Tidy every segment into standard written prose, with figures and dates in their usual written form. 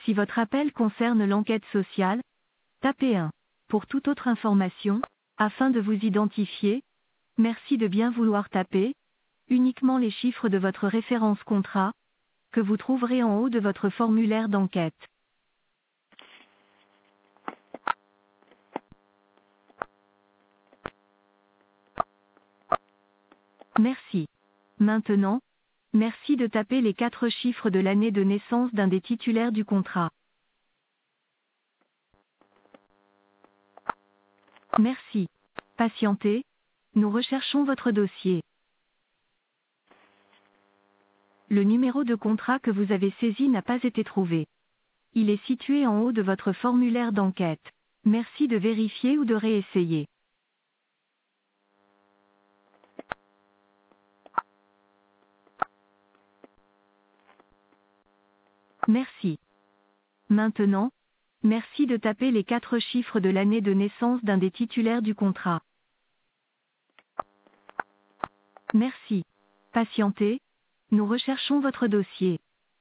Si votre appel concerne l'enquête sociale, tapez 1. Pour toute autre information, afin de vous identifier, merci de bien vouloir taper uniquement les chiffres de votre référence contrat, que vous trouverez en haut de votre formulaire d'enquête. Merci. Maintenant, merci de taper les 4 chiffres de l'année de naissance d'un des titulaires du contrat. Merci. Patientez, nous recherchons votre dossier. Le numéro de contrat que vous avez saisi n'a pas été trouvé. Il est situé en haut de votre formulaire d'enquête. Merci de vérifier ou de réessayer. Merci. Maintenant, merci de taper les 4 chiffres de l'année de naissance d'un des titulaires du contrat. Merci. Patientez, nous recherchons votre dossier.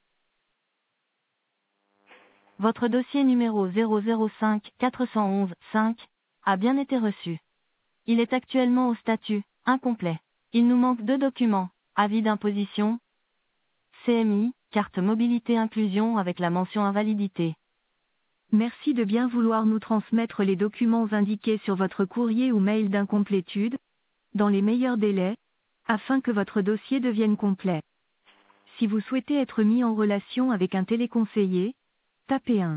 Votre dossier numéro 005 411 5 a bien été reçu. Il est actuellement au statut incomplet. Il nous manque 2 documents, avis d'imposition, CMI, carte mobilité inclusion avec la mention invalidité. Merci de bien vouloir nous transmettre les documents indiqués sur votre courrier ou mail d'incomplétude, dans les meilleurs délais, afin que votre dossier devienne complet. Si vous souhaitez être mis en relation avec un téléconseiller, tapez 1.